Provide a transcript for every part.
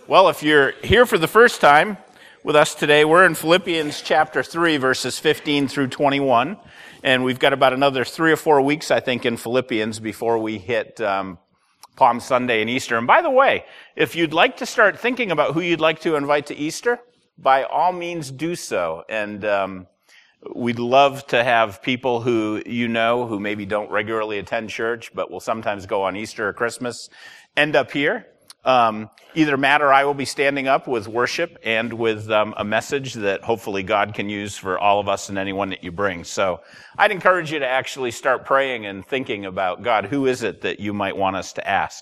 Well, if you're here for the first time with us today, we're in Philippians chapter 3, verses 15 through 21. And we've got about another 3 or 4 weeks, I think, in Philippians before we hit Palm Sunday and Easter. And by the way, if you'd like to start thinking about who you'd like to invite to Easter, by all means do so. And we'd love to have people who you know who maybe don't regularly attend church, but will sometimes go on Easter or Christmas, end up here. Either Matt or I will be standing up with worship and with a message that hopefully God can use for all of us and anyone that you bring. So I'd encourage you to actually start praying and thinking about, God, who is it that you might want us to ask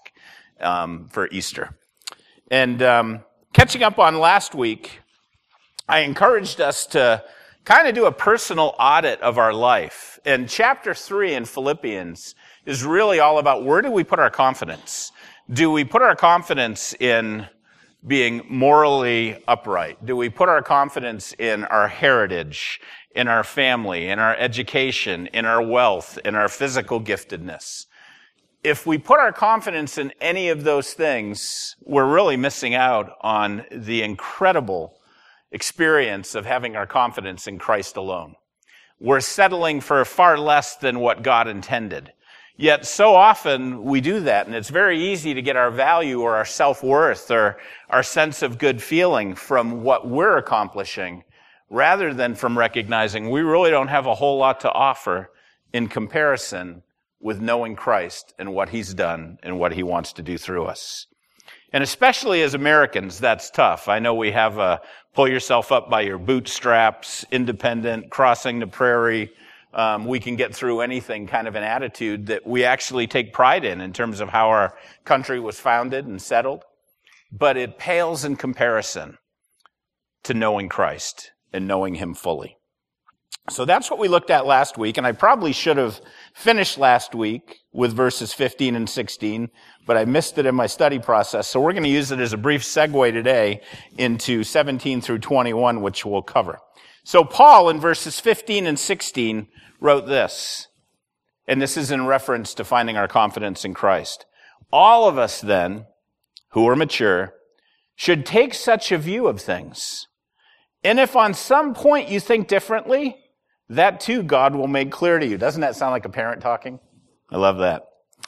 for Easter? And catching up on last week, I encouraged us to kind of do a personal audit of our life. And chapter 3 in Philippians is really all about where do we put our confidence? Do we put our confidence in being morally upright? Do we put our confidence in our heritage, in our family, in our education, in our wealth, in our physical giftedness? If we put our confidence in any of those things, we're really missing out on the incredible experience of having our confidence in Christ alone. We're settling for far less than what God intended. Yet so often we do that, and it's very easy to get our value or our self-worth or our sense of good feeling from what we're accomplishing, rather than from recognizing we really don't have a whole lot to offer in comparison with knowing Christ and what He's done and what He wants to do through us. And especially as Americans, that's tough. I know we have a pull yourself up by your bootstraps, independent, crossing the prairie, we can get through anything kind of an attitude that we actually take pride in terms of how our country was founded and settled. But it pales in comparison to knowing Christ and knowing Him fully. So that's what we looked at last week, and I probably should have finished last week with verses 15 and 16, but I missed it in my study process. So we're going to use it as a brief segue today into 17 through 21, which we'll cover. So Paul, in verses 15 and 16, wrote this, and this is in reference to finding our confidence in Christ. All of us then, who are mature, should take such a view of things. And if on some point you think differently, that too God will make clear to you. Doesn't that sound like a parent talking? I love that.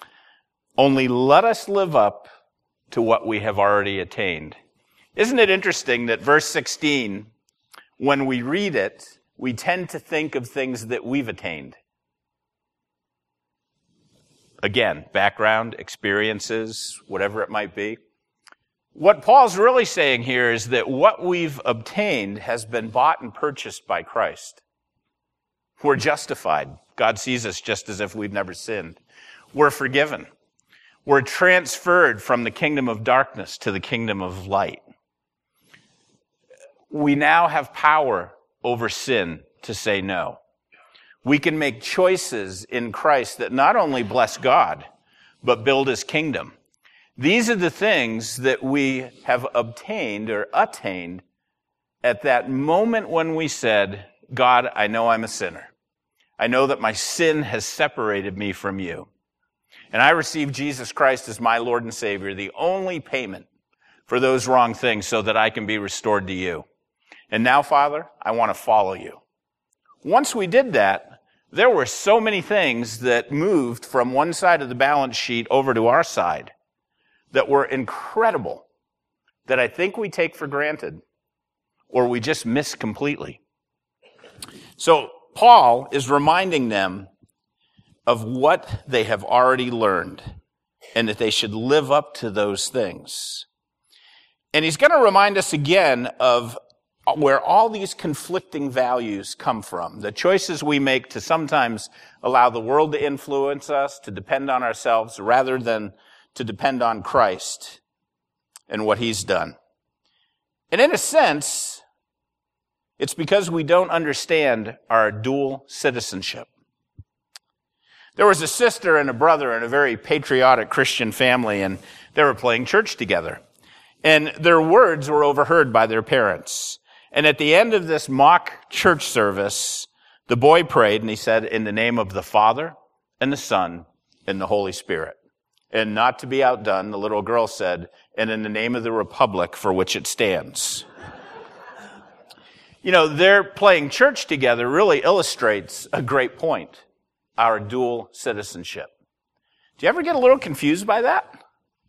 Only let us live up to what we have already attained. Isn't it interesting that verse 16, when we read it, we tend to think of things that we've attained. Again, background, experiences, whatever it might be. What Paul's really saying here is that what we've obtained has been bought and purchased by Christ. We're justified. God sees us just as if we've never sinned. We're forgiven. We're transferred from the kingdom of darkness to the kingdom of light. We now have power over sin to say no. We can make choices in Christ that not only bless God, but build His kingdom. These are the things that we have obtained or attained at that moment when we said, God, I know I'm a sinner. I know that my sin has separated me from you. And I receive Jesus Christ as my Lord and Savior, the only payment for those wrong things so that I can be restored to you. And now, Father, I want to follow you. Once we did that, there were so many things that moved from one side of the balance sheet over to our side that were incredible, that I think we take for granted or we just miss completely. So Paul is reminding them of what they have already learned and that they should live up to those things. And he's going to remind us again of where all these conflicting values come from. The choices we make to sometimes allow the world to influence us, to depend on ourselves, rather than to depend on Christ and what He's done. And in a sense, it's because we don't understand our dual citizenship. There was a sister and a brother in a very patriotic Christian family, and they were playing church together. And their words were overheard by their parents. And at the end of this mock church service, the boy prayed, and he said, in the name of the Father and the Son and the Holy Spirit. And not to be outdone, the little girl said, and in the name of the republic for which it stands. You know, their playing church together really illustrates a great point, our dual citizenship. Do you ever get a little confused by that?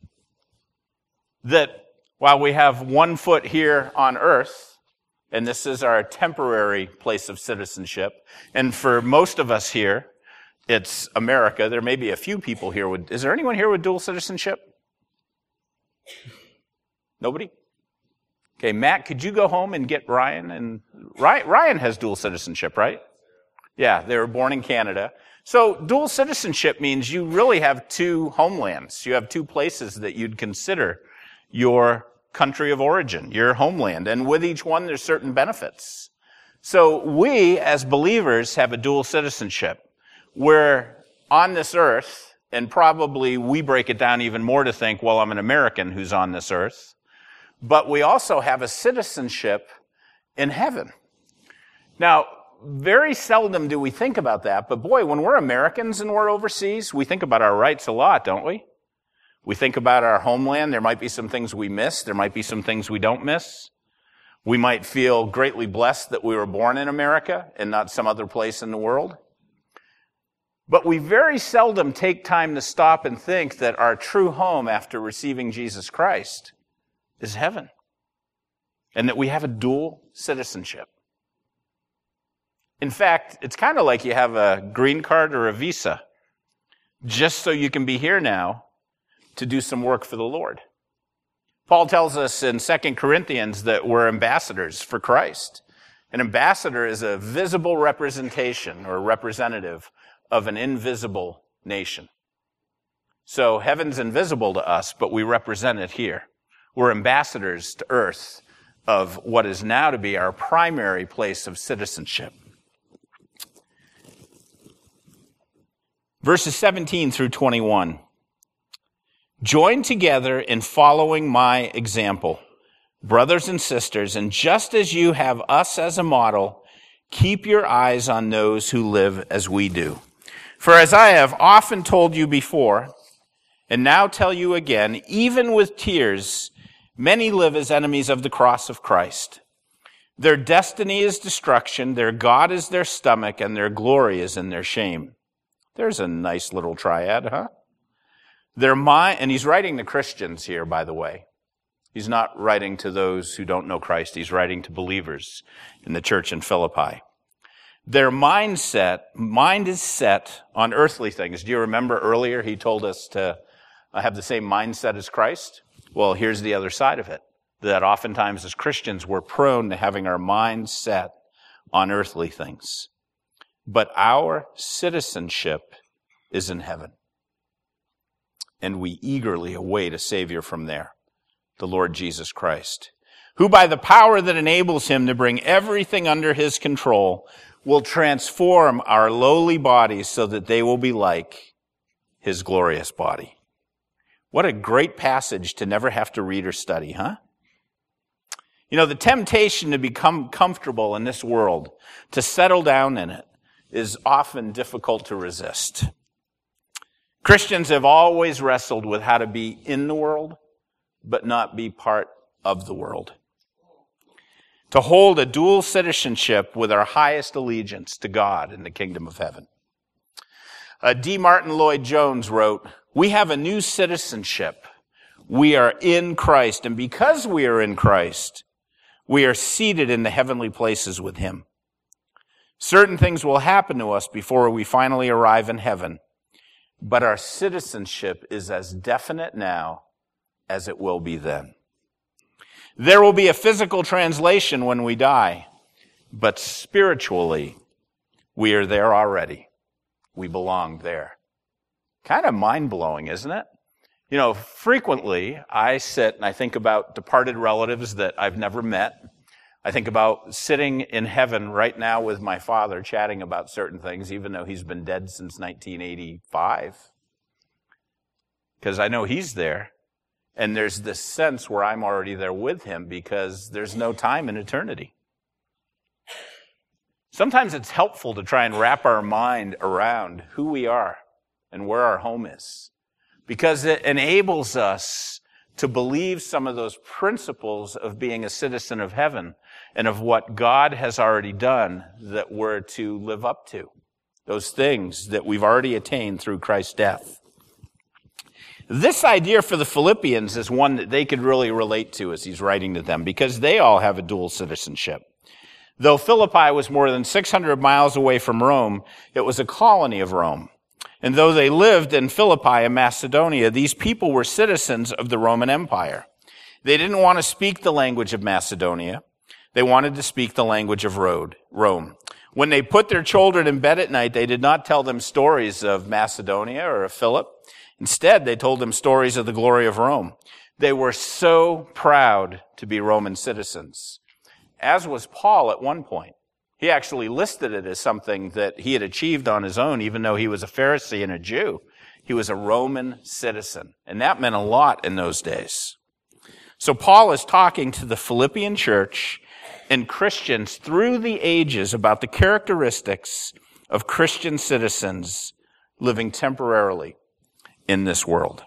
That while we have one foot here on earth, and this is our temporary place of citizenship, and for most of us here, it's America. There may be a few people here with, is there anyone here with dual citizenship? Nobody? Okay, Matt, could you go home and get Ryan? And Ryan has dual citizenship, right? Yeah, they were born in Canada. So dual citizenship means you really have two homelands. You have two places that you'd consider your country of origin, your homeland. And with each one, there's certain benefits. So we, as believers, have a dual citizenship. We're on this earth, and probably we break it down even more to think, well, I'm an American who's on this earth. But we also have a citizenship in heaven. Now, very seldom do we think about that, but boy, when we're Americans and we're overseas, we think about our rights a lot, don't we? We think about our homeland. There might be some things we miss. There might be some things we don't miss. We might feel greatly blessed that we were born in America and not some other place in the world. But we very seldom take time to stop and think that our true home after receiving Jesus Christ is heaven, and that we have a dual citizenship. In fact, it's kind of like you have a green card or a visa, just so you can be here now to do some work for the Lord. Paul tells us in 2 Corinthians that we're ambassadors for Christ. An ambassador is a visible representation or representative of an invisible nation. So heaven's invisible to us, but we represent it here. We're ambassadors to earth of what is now to be our primary place of citizenship. Verses 17 through 21. Join together in following my example, brothers and sisters, and just as you have us as a model, keep your eyes on those who live as we do. For as I have often told you before, and now tell you again, even with tears, many live as enemies of the cross of Christ. Their destiny is destruction, their God is their stomach, and their glory is in their shame. There's a nice little triad, huh? Their mind, and he's writing to Christians here, by the way. He's not writing to those who don't know Christ. He's writing to believers in the church in Philippi. Their mind is set on earthly things. Do you remember earlier he told us to have the same mindset as Christ? Well, here's the other side of it. That oftentimes as Christians, we're prone to having our minds set on earthly things. But our citizenship is in heaven. And we eagerly await a Savior from there, the Lord Jesus Christ, who by the power that enables him to bring everything under his control will transform our lowly bodies so that they will be like his glorious body. What a great passage to never have to read or study, huh? You know, the temptation to become comfortable in this world, to settle down in it, is often difficult to resist. Christians have always wrestled with how to be in the world, but not be part of the world. To hold a dual citizenship with our highest allegiance to God in the kingdom of heaven. D. Martin Lloyd-Jones wrote, "We have a new citizenship. We are in Christ, and because we are in Christ, we are seated in the heavenly places with him. Certain things will happen to us before we finally arrive in heaven, but our citizenship is as definite now as it will be then. There will be a physical translation when we die, but spiritually, we are there already. We belong there." Kind of mind-blowing, isn't it? You know, frequently I sit and I think about departed relatives that I've never met. I think about sitting in heaven right now with my father chatting about certain things, even though he's been dead since 1985. Because I know he's there. And there's this sense where I'm already there with him because there's no time in eternity. Sometimes it's helpful to try and wrap our mind around who we are and where our home is, because it enables us to believe some of those principles of being a citizen of heaven and of what God has already done that we're to live up to. Those things that we've already attained through Christ's death. This idea for the Philippians is one that they could really relate to as he's writing to them, because they all have a dual citizenship. Though Philippi was more than 600 miles away from Rome, it was a colony of Rome. And though they lived in Philippi in Macedonia, these people were citizens of the Roman Empire. They didn't want to speak the language of Macedonia. They wanted to speak the language of Rome. When they put their children in bed at night, they did not tell them stories of Macedonia or of Philip. Instead, they told them stories of the glory of Rome. They were so proud to be Roman citizens, as was Paul at one point. He actually listed it as something that he had achieved on his own, even though he was a Pharisee and a Jew. He was a Roman citizen, and that meant a lot in those days. So Paul is talking to the Philippian church and Christians through the ages about the characteristics of Christian citizens living temporarily in this world.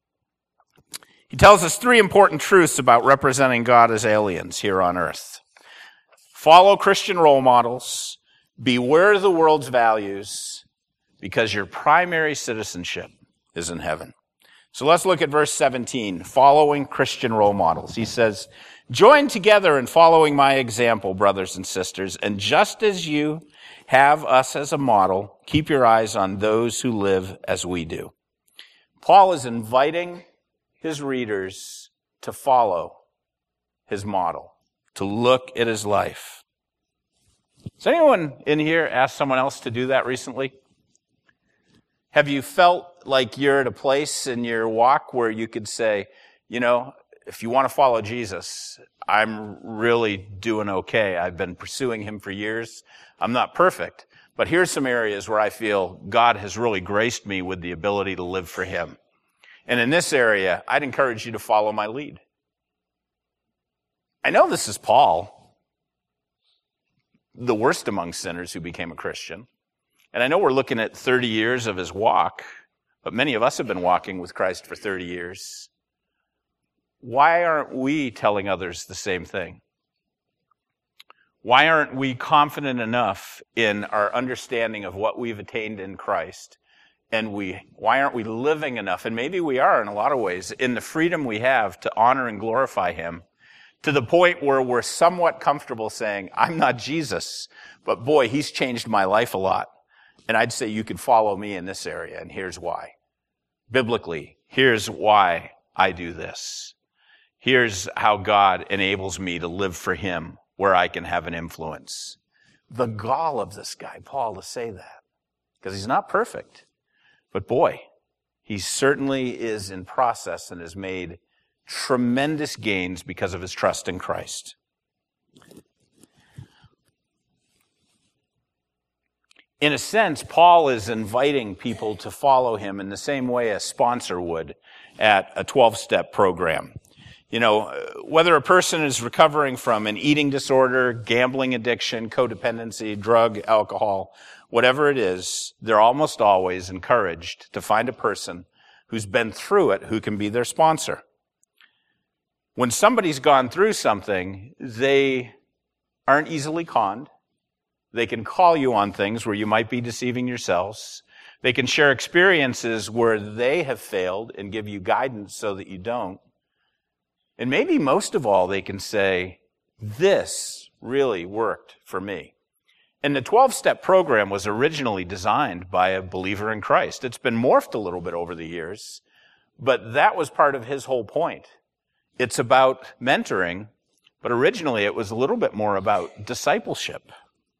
He tells us three important truths about representing God as aliens here on earth. Follow Christian role models, beware the world's values, because your primary citizenship is in heaven. So let's look at verse 17, following Christian role models. He says, join together in following my example, brothers and sisters, and just as you have us as a model, keep your eyes on those who live as we do. Paul is inviting his readers to follow his model, to look at his life. Has anyone in here asked someone else to do that recently? Have you felt like you're at a place in your walk where you could say, you know, if you want to follow Jesus, I'm really doing okay. I've been pursuing him for years. I'm not perfect, but here's some areas where I feel God has really graced me with the ability to live for him. And in this area, I'd encourage you to follow my lead. I know this is Paul, the worst among sinners who became a Christian. And I know we're looking at 30 years of his walk, but many of us have been walking with Christ for 30 years. Why aren't we telling others the same thing? Why aren't we confident enough in our understanding of what we've attained in Christ? And why aren't we living enough? And maybe we are in a lot of ways, in the freedom we have to honor and glorify him, to the point where we're somewhat comfortable saying, I'm not Jesus, but boy, he's changed my life a lot. And I'd say you can follow me in this area, and here's why. Biblically, here's why I do this. Here's how God enables me to live for him, where I can have an influence. The gall of this guy, Paul, to say that, because he's not perfect. But boy, he certainly is in process and has made tremendous gains because of his trust in Christ. In a sense, Paul is inviting people to follow him in the same way a sponsor would at a 12-step program. You know, whether a person is recovering from an eating disorder, gambling addiction, codependency, drug, alcohol, whatever it is, they're almost always encouraged to find a person who's been through it who can be their sponsor. When somebody's gone through something, they aren't easily conned. They can call you on things where you might be deceiving yourselves. They can share experiences where they have failed and give you guidance so that you don't. And maybe most of all, they can say, this really worked for me. And the 12-step program was originally designed by a believer in Christ. It's been morphed a little bit over the years, but that was part of his whole point. It's about mentoring, but originally it was a little bit more about discipleship.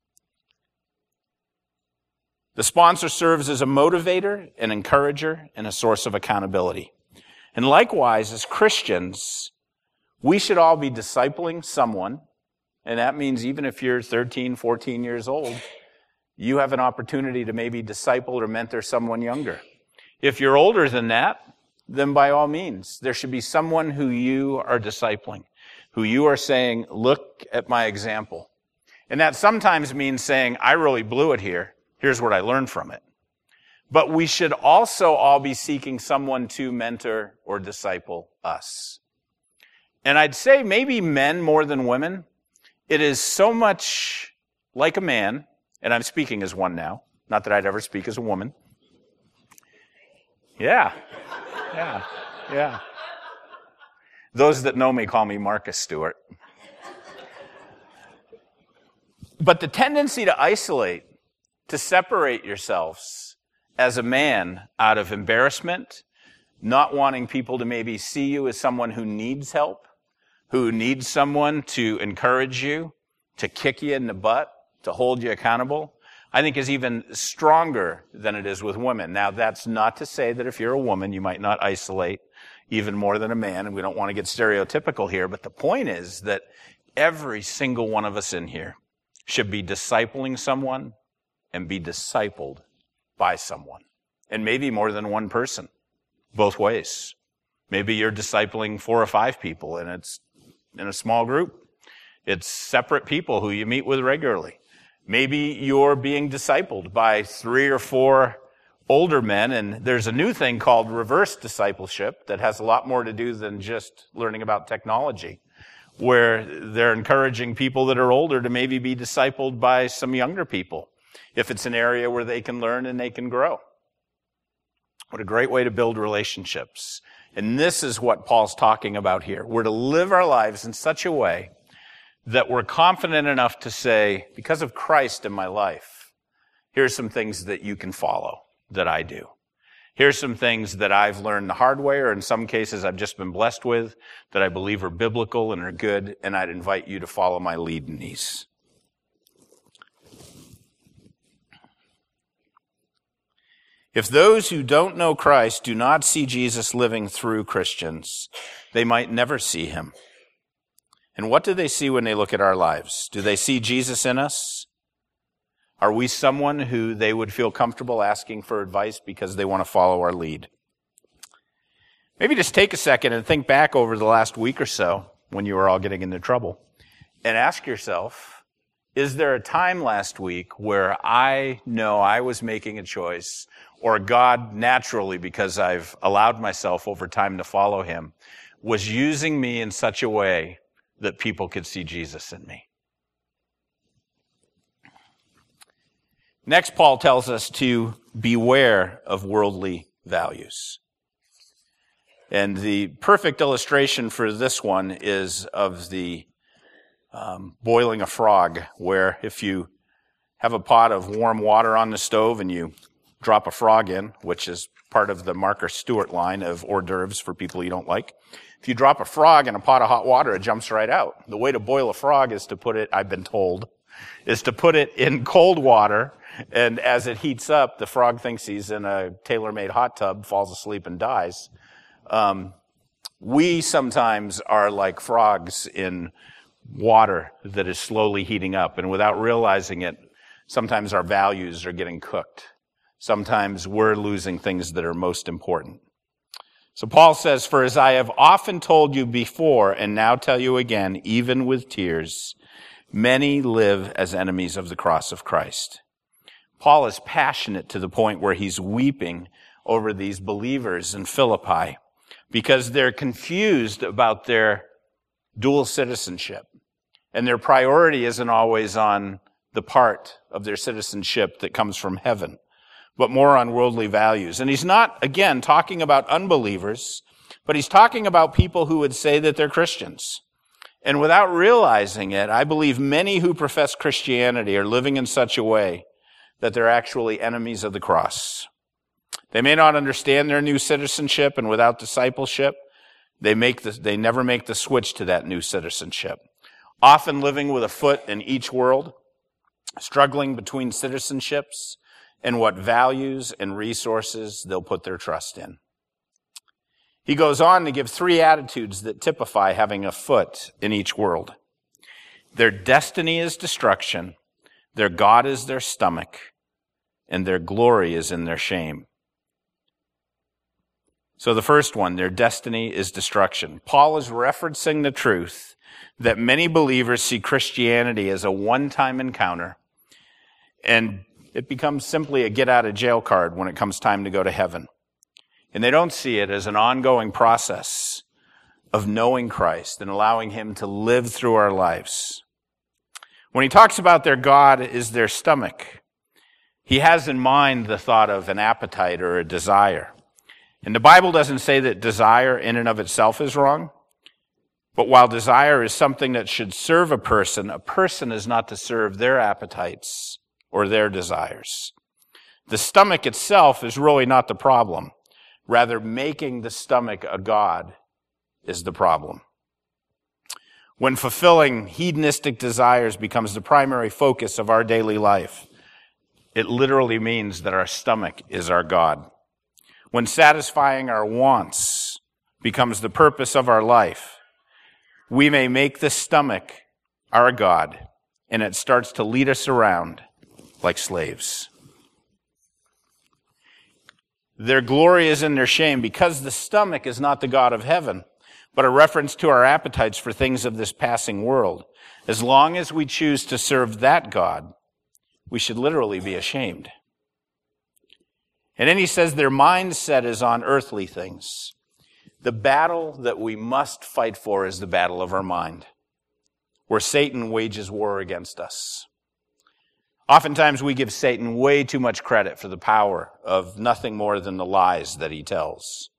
The sponsor serves as a motivator, an encourager, and a source of accountability. And likewise, as Christians, we should all be discipling someone, and that means even if you're 13, 14 years old, you have an opportunity to maybe disciple or mentor someone younger. If you're older than that, then by all means, there should be someone who you are discipling, who you are saying, look at my example. And that sometimes means saying, I really blew it here. Here's what I learned from it. But we should also all be seeking someone to mentor or disciple us. And I'd say maybe men more than women. It is so much like a man, and I'm speaking as one now, not that I'd ever speak as a woman. Yeah. Those that know me call me Marcus Stewart. But the tendency to isolate, to separate yourselves as a man out of embarrassment, not wanting people to maybe see you as someone who needs help, who needs someone to encourage you, to kick you in the butt, to hold you accountable, I think is even stronger than it is with women. Now, that's not to say that if you're a woman, you might not isolate even more than a man, and we don't want to get stereotypical here, but the point is that every single one of us in here should be discipling someone and be discipled by someone. And maybe more than one person, both ways. Maybe you're discipling 4 or 5 people, and it's in a small group. It's separate people who you meet with regularly. Maybe you're being discipled by 3 or 4 older men, and there's a new thing called reverse discipleship that has a lot more to do than just learning about technology, where they're encouraging people that are older to maybe be discipled by some younger people, if it's an area where they can learn and they can grow. What a great way to build relationships. And this is what Paul's talking about here. We're to live our lives in such a way that we're confident enough to say, because of Christ in my life, here's some things that you can follow that I do. Here's some things that I've learned the hard way, or in some cases I've just been blessed with, that I believe are biblical and are good, and I'd invite you to follow my lead in these. If those who don't know Christ do not see Jesus living through Christians, they might never see him. And what do they see when they look at our lives? Do they see Jesus in us? Are we someone who they would feel comfortable asking for advice because they want to follow our lead? Maybe just take a second and think back over the last week or so when you were all getting into trouble and ask yourself, is there a time last week where I know I was making a choice, or God naturally, because I've allowed myself over time to follow him, was using me in such a way that people could see Jesus in me? Next, Paul tells us to beware of worldly values. And the perfect illustration for this one is of the boiling a frog, where if you have a pot of warm water on the stove and you drop a frog in, which is part of the Marcus Stewart line of hors d'oeuvres for people you don't like. If you drop a frog in a pot of hot water, it jumps right out. The way to boil a frog is to put it, I've been told, is to put it in cold water, and as it heats up, the frog thinks he's in a tailor-made hot tub, falls asleep and dies. We sometimes are like frogs in water that is slowly heating up, and without realizing it, sometimes our values are getting cooked. Sometimes we're losing things that are most important. So Paul says, "For as I have often told you before, and now tell you again, even with tears, many live as enemies of the cross of Christ." Paul is passionate to the point where he's weeping over these believers in Philippi because they're confused about their dual citizenship. And their priority isn't always on the part of their citizenship that comes from heaven, but more on worldly values. And he's not, again, talking about unbelievers, but he's talking about people who would say that they're Christians. And without realizing it, I believe many who profess Christianity are living in such a way that they're actually enemies of the cross. They may not understand their new citizenship, and without discipleship, they never make the switch to that new citizenship. Often living with a foot in each world, struggling between citizenships and what values and resources they'll put their trust in. He goes on to give 3 attitudes that typify having a foot in each world. Their destiny is destruction, their God is their stomach, and their glory is in their shame. So the first one, their destiny is destruction. Paul is referencing the truth that many believers see Christianity as a one-time encounter, and it becomes simply a get-out-of-jail card when it comes time to go to heaven. And they don't see it as an ongoing process of knowing Christ and allowing him to live through our lives. When he talks about their God is their stomach, he has in mind the thought of an appetite or a desire. And the Bible doesn't say that desire in and of itself is wrong. But while desire is something that should serve a person is not to serve their appetites or their desires. The stomach itself is really not the problem. Rather, making the stomach a god is the problem. When fulfilling hedonistic desires becomes the primary focus of our daily life, it literally means that our stomach is our god. When satisfying our wants becomes the purpose of our life, we may make the stomach our god, and it starts to lead us around like slaves. Their glory is in their shame because the stomach is not the God of heaven, but a reference to our appetites for things of this passing world. As long as we choose to serve that God, we should literally be ashamed. And then he says their mindset is on earthly things. The battle that we must fight for is the battle of our mind, where Satan wages war against us. Oftentimes we give Satan way too much credit for the power of nothing more than the lies that he tells.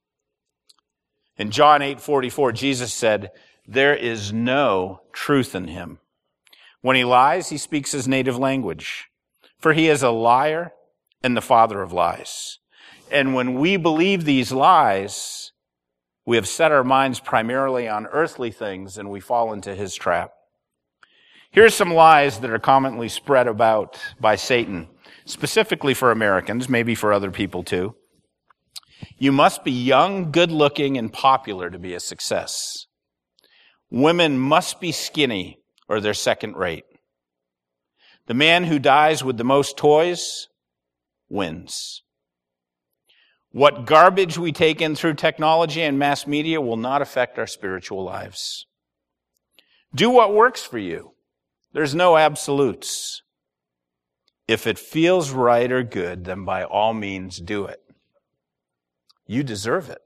In John 8:44, Jesus said, "There is no truth in him. When he lies, he speaks his native language, for he is a liar and the father of lies." And when we believe these lies, we have set our minds primarily on earthly things and we fall into his trap. Here's some lies that are commonly spread about by Satan, specifically for Americans, maybe for other people too. You must be young, good-looking, and popular to be a success. Women must be skinny or they're second rate. The man who dies with the most toys wins. What garbage we take in through technology and mass media will not affect our spiritual lives. Do what works for you. There's no absolutes. If it feels right or good, then by all means do it. You deserve it.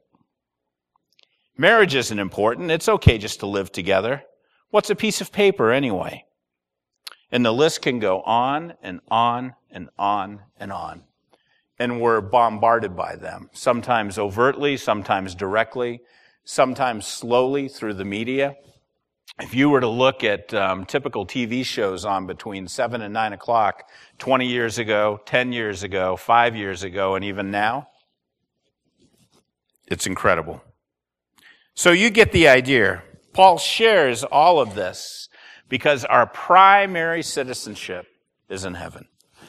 Marriage isn't important. It's okay just to live together. What's a piece of paper anyway? And the list can go on and on and on and on. And we're bombarded by them, sometimes overtly, sometimes directly, sometimes slowly through the media. If you were to look at typical TV shows on between 7 and 9 o'clock 20 years ago, 10 years ago, 5 years ago, and even now, it's incredible. So you get the idea. Paul shares all of this because our primary citizenship is in heaven.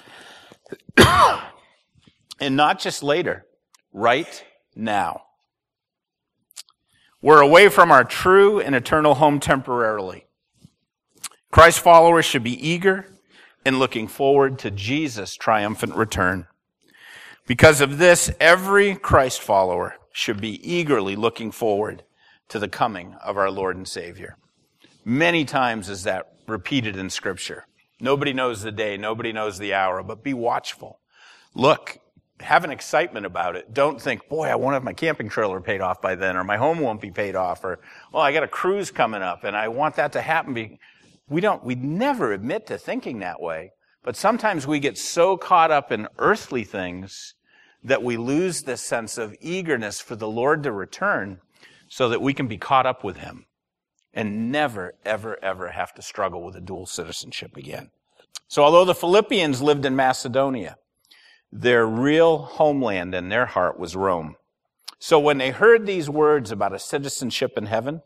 And not just later, right now. We're away from our true and eternal home temporarily. Christ followers should be eager and looking forward to Jesus' triumphant return. Because of this, every Christ follower should be eagerly looking forward to the coming of our Lord and Savior. Many times is that repeated in Scripture. Nobody knows the day, nobody knows the hour, but be watchful. Look, have an excitement about it. Don't think, boy, I won't have my camping trailer paid off by then, or my home won't be paid off, or, well, I got a cruise coming up, and I want that to happen. We never admit to thinking that way, but sometimes we get so caught up in earthly things that we lose this sense of eagerness for the Lord to return so that we can be caught up with him and never, ever, ever have to struggle with a dual citizenship again. So although the Philippians lived in Macedonia, their real homeland and their heart was Rome. So when they heard these words about a citizenship in heaven,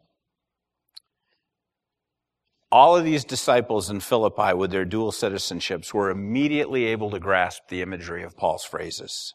all of these disciples in Philippi with their dual citizenships were immediately able to grasp the imagery of Paul's phrases.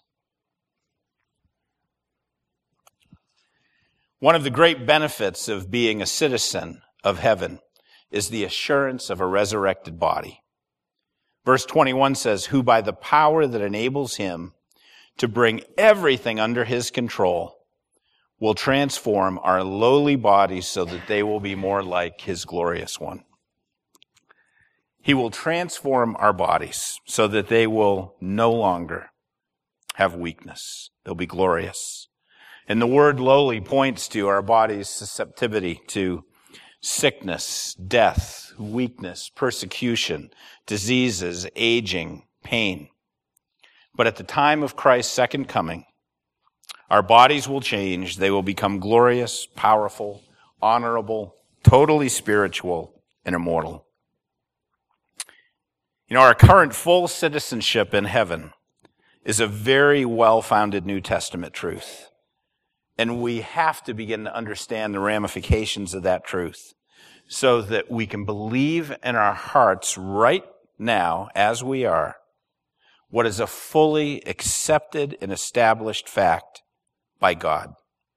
One of the great benefits of being a citizen of heaven is the assurance of a resurrected body. Verse 21 says, who by the power that enables him to bring everything under his control will transform our lowly bodies so that they will be more like his glorious one. He will transform our bodies so that they will no longer have weakness. They'll be glorious. And the word lowly points to our body's susceptibility to sickness, death, weakness, persecution, diseases, aging, pain. But at the time of Christ's second coming, our bodies will change. They will become glorious, powerful, honorable, totally spiritual, and immortal. You know, our current full citizenship in heaven is a very well-founded New Testament truth. And we have to begin to understand the ramifications of that truth so that we can believe in our hearts right now, as we are, what is a fully accepted and established fact by God.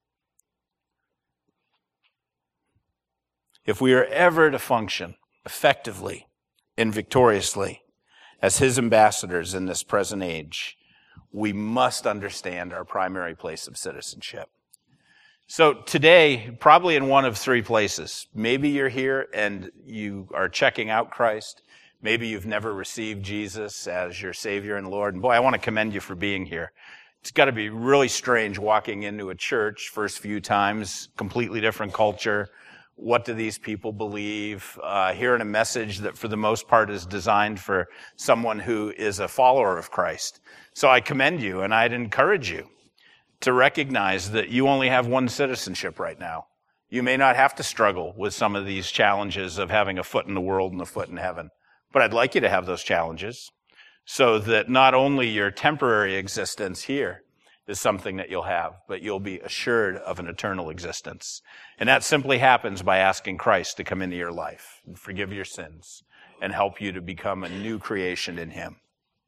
If we are ever to function effectively and victoriously as His ambassadors in this present age, we must understand our primary place of citizenship. So today, probably in one of three places. Maybe you're here and you are checking out Christ. Maybe you've never received Jesus as your Savior and Lord. And boy, I want to commend you for being here. It's got to be really strange walking into a church first few times, completely different culture. What do these people believe? Hearing a message that for the most part is designed for someone who is a follower of Christ. So I commend you and I'd encourage you to recognize that you only have one citizenship right now. You may not have to struggle with some of these challenges of having a foot in the world and a foot in heaven. But I'd like you to have those challenges so that not only your temporary existence here is something that you'll have, but you'll be assured of an eternal existence. And that simply happens by asking Christ to come into your life and forgive your sins and help you to become a new creation in Him.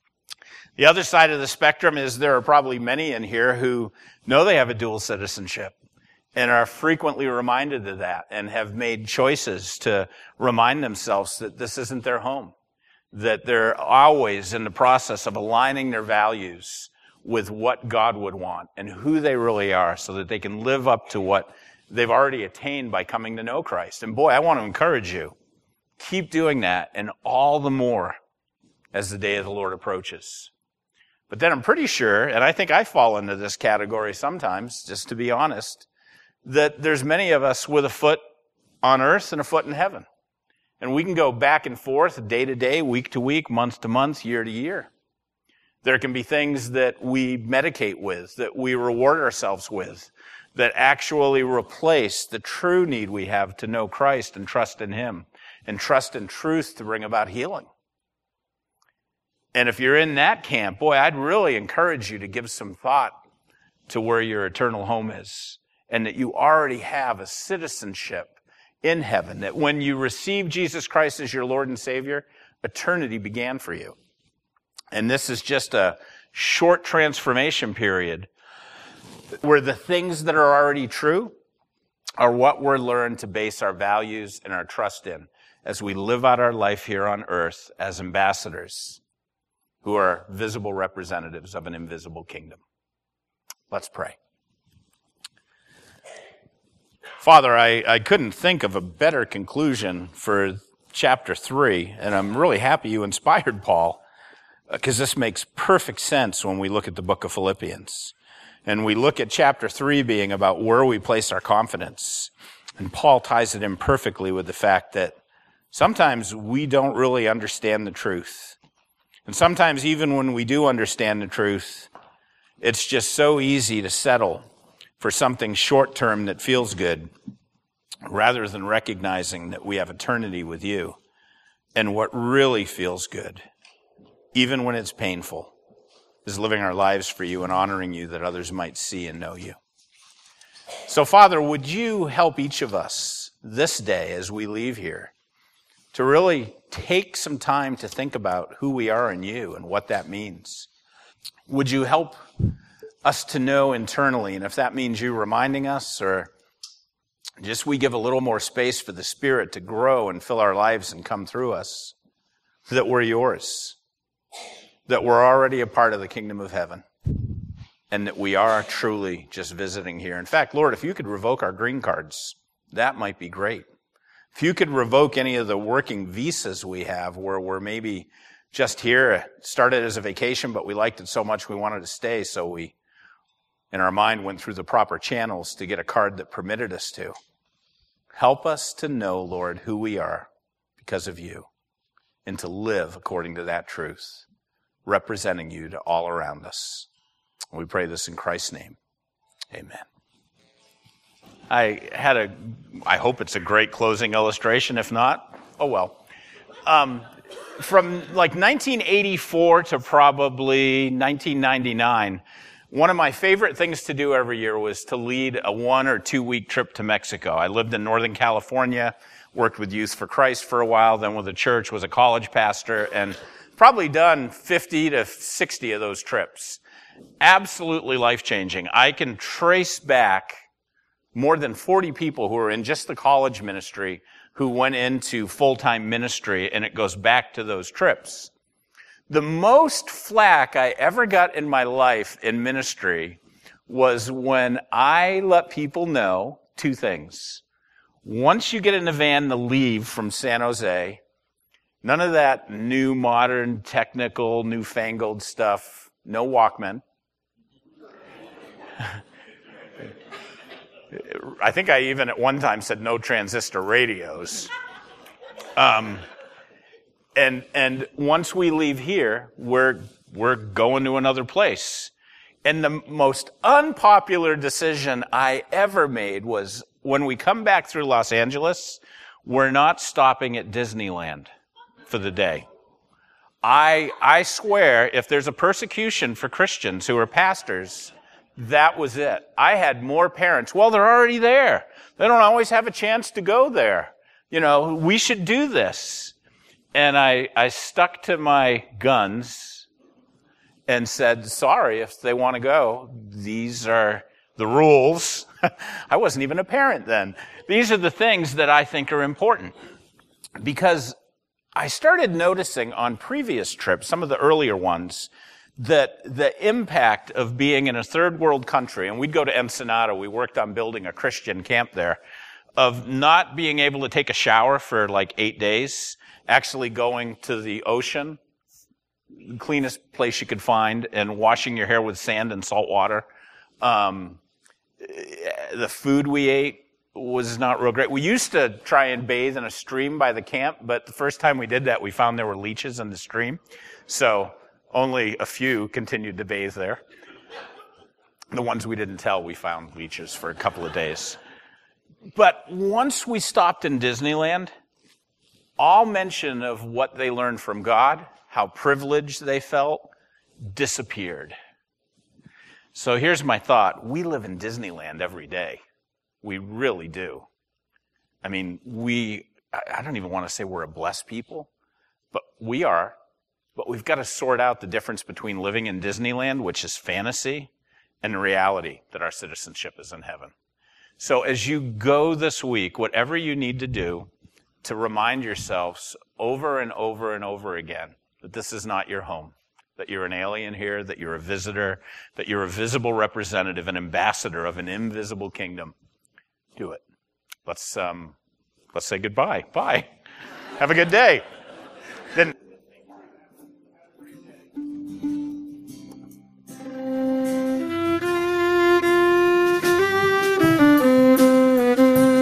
The other side of the spectrum is there are probably many in here who know they have a dual citizenship and are frequently reminded of that and have made choices to remind themselves that this isn't their home, that they're always in the process of aligning their values with what God would want and who they really are so that they can live up to what they've already attained by coming to know Christ. And boy, I want to encourage you, keep doing that and all the more as the day of the Lord approaches. But then I'm pretty sure, and I think I fall into this category sometimes, just to be honest, that there's many of us with a foot on earth and a foot in heaven. And we can go back and forth, day to day, week to week, month to month, year to year. There can be things that we medicate with, that we reward ourselves with, that actually replace the true need we have to know Christ and trust in Him, and trust in truth to bring about healing. And if you're in that camp, boy, I'd really encourage you to give some thought to where your eternal home is, and that you already have a citizenship in heaven, that when you receive Jesus Christ as your Lord and Savior, eternity began for you. And this is just a short transformation period where the things that are already true are what we're learned to base our values and our trust in as we live out our life here on earth as ambassadors who are visible representatives of an invisible kingdom. Let's pray. Father, I couldn't think of a better conclusion for chapter 3, and I'm really happy you inspired Paul, because this makes perfect sense when we look at the book of Philippians. And we look at chapter 3 being about where we place our confidence. And Paul ties it in perfectly with the fact that sometimes we don't really understand the truth. And sometimes even when we do understand the truth, it's just so easy to settle for something short-term that feels good, rather than recognizing that we have eternity with you. And what really feels good, even when it's painful, is living our lives for you and honoring you that others might see and know you. So, Father, would you help each of us this day as we leave here to really take some time to think about who we are in you and what that means? Would you help us to know internally, and if that means you reminding us, or just we give a little more space for the Spirit to grow and fill our lives and come through us, that we're yours, that we're already a part of the kingdom of heaven, and that we are truly just visiting here. In fact, Lord, if you could revoke our green cards, that might be great. If you could revoke any of the working visas we have where we're maybe just here, started as a vacation, but we liked it so much we wanted to stay, so we, in our mind, went through the proper channels to get a card that permitted us to. Help us to know, Lord, who we are because of you, and to live according to that truth, representing you to all around us. We pray this in Christ's name. Amen. I hope it's a great closing illustration. If not, oh well. From like 1984 to probably 1999, one of my favorite things to do every year was to lead a 1 or 2 week trip to Mexico. I lived in Northern California, worked with Youth for Christ for a while, then with a church, was a college pastor, and probably done 50 to 60 of those trips. Absolutely life-changing. I can trace back more than 40 people who were in just the college ministry who went into full-time ministry, and it goes back to those trips. The most flack I ever got in my life in ministry was when I let people know 2 things. Once you get in the van to leave from San Jose, none of that new, modern, technical, newfangled stuff. No Walkman. I think I even at one time said no transistor radios. And once we leave here, we're going to another place. And the most unpopular decision I ever made was when we come back through Los Angeles, we're not stopping at Disneyland for the day. I swear, if there's a persecution for Christians who are pastors, that was it. I had more parents. Well, they're already there. They don't always have a chance to go there. You know, we should do this. And I stuck to my guns and said, sorry, if they want to go, these are the rules. I wasn't even a parent then. These are the things that I think are important. Because I started noticing on previous trips, some of the earlier ones, that the impact of being in a third world country, and we'd go to Ensenada, we worked on building a Christian camp there, of not being able to take a shower for like 8 days, actually going to the ocean, the cleanest place you could find, and washing your hair with sand and salt water. The food we ate was not real great. We used to try and bathe in a stream by the camp, but the first time we did that, we found there were leeches in the stream. So only a few continued to bathe there. The ones we didn't tell, we found leeches for a couple of days. But once we stopped in Disneyland, all mention of what they learned from God, how privileged they felt, disappeared. So here's my thought. We live in Disneyland every day. We really do. I mean, I don't even want to say we're a blessed people, but we are. But we've got to sort out the difference between living in Disneyland, which is fantasy, and the reality that our citizenship is in heaven. So as you go this week, whatever you need to do to remind yourselves over and over and over again that this is not your home, that you're an alien here, that you're a visitor, that you're a visible representative, an ambassador of an invisible kingdom, do it. Let's say goodbye. Bye. Have a good day. Then